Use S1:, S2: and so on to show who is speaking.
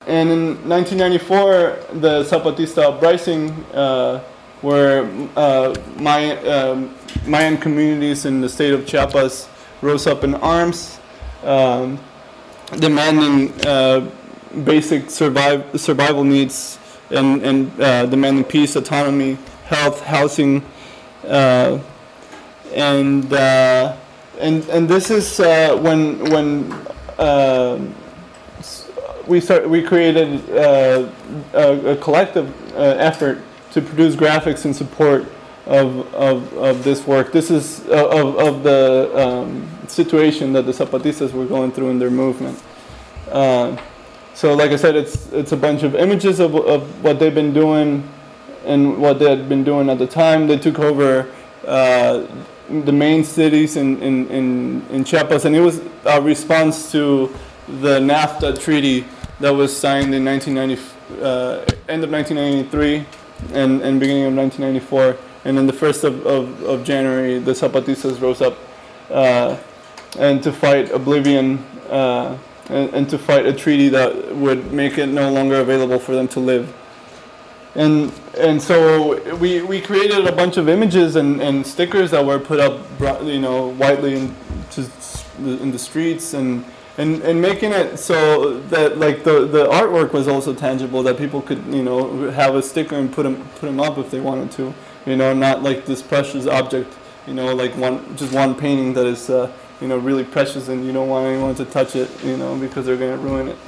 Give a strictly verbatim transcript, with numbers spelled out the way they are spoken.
S1: and in nineteen ninety-four, the Zapatista uprising, uh, where uh, Mayan, uh, Mayan communities in the state of Chiapas rose up in arms, um, demanding uh, basic survive, survival needs and, and uh, demanding peace, autonomy, health, housing, uh, and uh, and and this is uh, when when uh, we start we created uh, a, a collective uh, effort to produce graphics in support of of, of this work. This is uh, of of the um, situation that the Zapatistas were going through in their movement. Uh, so, like I said, it's it's a bunch of images of of what they've been doing and what they had been doing at the time. They took over uh, the main cities in, in, in, in Chiapas, and it was a response to the NAFTA treaty that was signed in nineteen ninety, uh, end of nineteen ninety-three and, and beginning of nineteen ninety-four. And then the first of, of, of January, the Zapatistas rose up uh, and to fight oblivion uh, and, and to fight a treaty that would make it no longer available for them to live. And and so we we created a bunch of images and, and stickers that were put up, you know, widely in, to, in the streets, and, and and making it so that like the, the artwork was also tangible, that people could, you know, have a sticker and put them put them up if they wanted to, you know, not like this precious object, you know, like one just one painting that is uh, you know, really precious and you don't want anyone to touch it, you know, because they're going to ruin it.